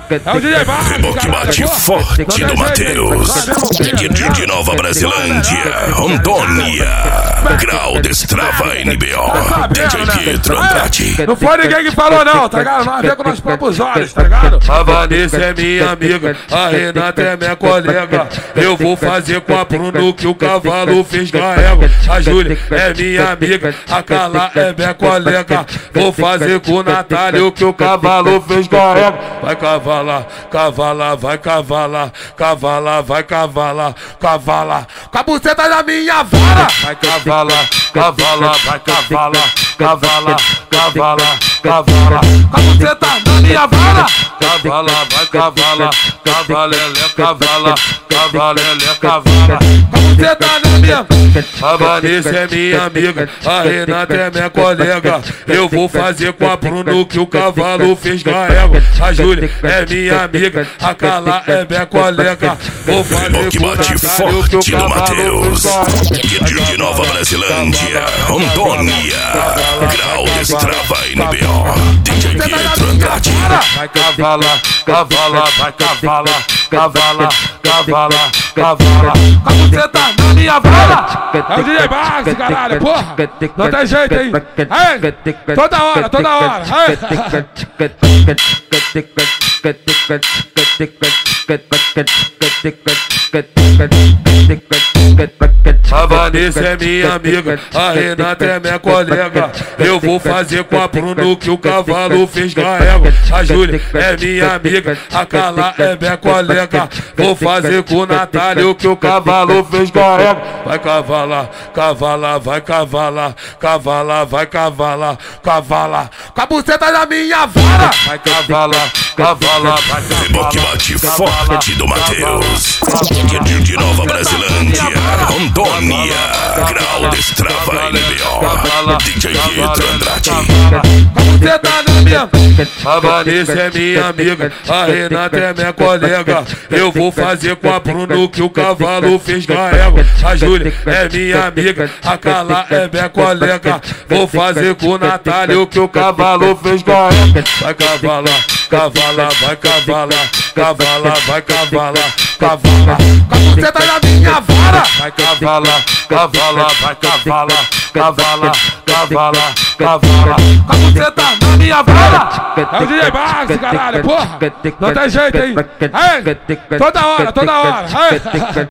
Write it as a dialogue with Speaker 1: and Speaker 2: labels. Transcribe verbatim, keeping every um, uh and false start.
Speaker 1: É o D J Barros.
Speaker 2: Reboque bate forte do Matheus. De, de Nova Brasilândia, Rondônia. Grau destrava N B O. D J Pietro Andrade.
Speaker 1: Não foi ninguém que falou não, tá ligado? Nós vemos com nossos próprios olhos, tá ligado? A Vanessa é minha amiga, a Renata é minha colega. Eu vou fazer com a Bruno o que o cavalo fez com a égua. A Júlia é minha amiga, a Carla é minha colega. Vou fazer com o Natália o que o cavalo fez com a égua. Vai cavalar, cavalar, vai cavalar, cavalar, vai cavalar, cavalar. Com a buceta da minha vara. Vai cavalar, cavalar, vai cavalar, cavalar, cavalar, cavalar. Com a buceta da minha vara. Cavalar, vai cavalar, cavalele, cavala, cavalele, cavala. Com a buceta da minha. A Vanessa é minha amiga, a Renata é minha colega. Eu vou fazer com a Bruno o que o cavalo fez com a égua. A Júlia é minha amiga, a Carla é minha colega. Vou fazer com o Natália o que o cavalo fez com a égua.
Speaker 2: De, de Nova Brasilândia, Rondônia. Grau destrava N B O. D J Pietro Andrade.
Speaker 1: Vai cavalar, cavalar, vai cavalar, cavalar, cavalar, cavalar. Com a buceta na minha vara. É o D J Barros, caralho, porra. Não tem jeito, hein? Aí, toda hora, toda hora. Aí. A Vanessa é minha amiga, a Renata é minha colega. Eu vou fazer com a Bruno o que o cavalo fez com a égua. A Júlia é minha amiga, a Carla é minha colega. Vou fazer com o Natália o que o cavalo fez com a égua. Vai cavalar, cavalar, vai cavalar, cavalar, vai cavalar, cavalar. Com a buceta da minha vara. Vai cavalar, cavalar, vai cavalar.
Speaker 2: Reboque bate forte do Matheus. De, de Nova Brasilândia, Rondônia. Grau destrava N B O. D J Pietro Andrade.
Speaker 1: Com a buceta na minha. A Vanessa é minha amiga, a Renata é minha colega. Eu vou fazer com a Bruno o que o cavalo fez com a égua. A Júlia é minha amiga, a Carla é minha colega. Vou fazer com o Natália o que o cavalo fez com a égua. Vai cavalar, cavalar, vai cavalar, cavalar, vai cavalar, cavalar. Com a buceta na minha vara. Vai cavalar, cavalar, vai cavalar, cavalar, cavalar, cavalar. Com a buceta na minha vara. É o D J Barros, caralho, porra. Não tem jeito, hein? Aí, toda hora, toda hora. Aí.